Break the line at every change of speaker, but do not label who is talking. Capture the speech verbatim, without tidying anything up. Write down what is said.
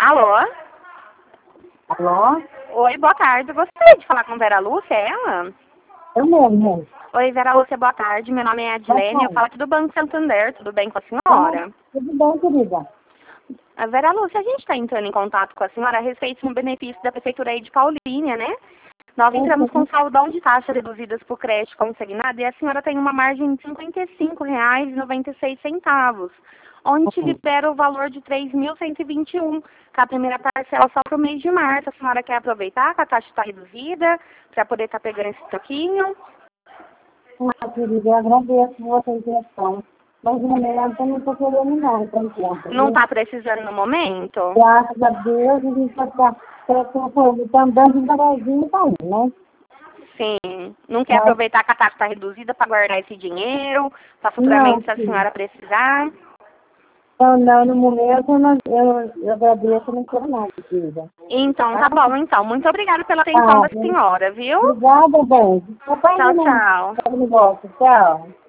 Alô?
Alô?
Oi, boa tarde. Gostaria de falar com Vera Lúcia, é ela?
Eu mesmo.
Oi, Vera Lúcia, boa tarde. Meu nome é Adilene, eu falo aqui do Banco Santander. Tudo bem com a senhora?
Ah, tudo bem, querida?
A Vera Lúcia, a gente está entrando em contato com a senhora a respeito do benefício da Prefeitura aí de Paulínia, né? Nós entramos com saldão de taxas reduzidas por crédito consignado e a senhora tem uma margem de cinquenta e cinco reais e noventa e seis centavos, onde te libera o valor de três mil cento e vinte e um, com a primeira parcela só para o mês de março. A senhora quer aproveitar que a taxa está reduzida para poder estar tá pegando esse troquinho?
Ah, querida, eu agradeço a sua intenção. Mas no momento eu não estou querendo não, por enquanto.
Não está precisando no momento?
Graças a Deus, a gente está tá, tá andando devagarzinho para ir, né?
Sim. Não quer
Mas,
aproveitar que a taxa está reduzida para guardar esse dinheiro, para
não,
futuramente se a
sim.
senhora precisar?
Então, não, no momento eu, não, eu, eu agradeço, eu não quero nada, querida.
Então, tá bom, então. Muito obrigada pela atenção
Ah,
da senhora, viu?
obrigada, bem. Papai
Tchau,
não,
tchau.
não gosta. Tchau.